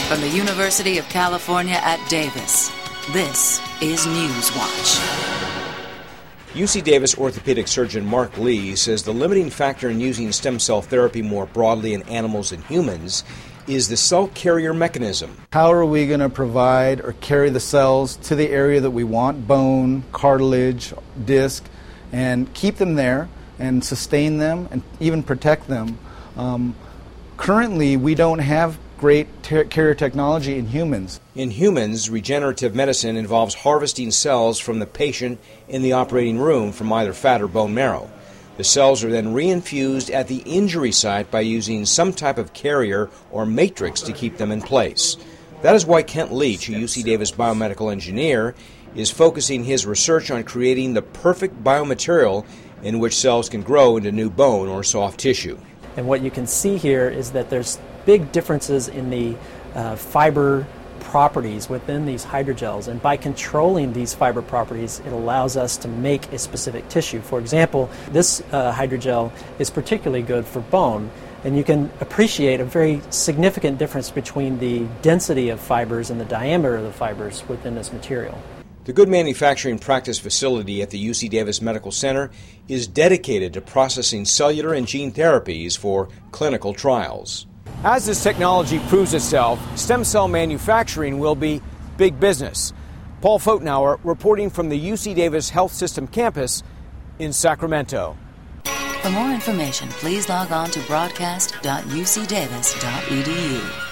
From the University of California at Davis, this is Newswatch. UC Davis orthopedic surgeon Mark Lee says the limiting factor in using stem cell therapy more broadly in animals and humans is the cell carrier mechanism. How are we going to provide or carry the cells to the area that we want, bone, cartilage, disc, and keep them there and sustain them and even protect them? Currently, we don't have great carrier technology in humans. In humans, regenerative medicine involves harvesting cells from the patient in the operating room from either fat or bone marrow. The cells are then reinfused at the injury site by using some type of carrier or matrix to keep them in place. That is why Kent Leach, a UC Davis biomedical engineer, is focusing his research on creating the perfect biomaterial in which cells can grow into new bone or soft tissue. And what you can see here is that there's big differences in the fiber properties within these hydrogels, and by controlling these fiber properties, it allows us to make a specific tissue. For example, this hydrogel is particularly good for bone, and you can appreciate a very significant difference between the density of fibers and the diameter of the fibers within this material. The Good Manufacturing Practice facility at the UC Davis Medical Center is dedicated to processing cellular and gene therapies for clinical trials. As this technology proves itself, stem cell manufacturing will be big business. Paul Fotenauer reporting from the UC Davis Health System campus in Sacramento. For more information, please log on to broadcast.ucdavis.edu.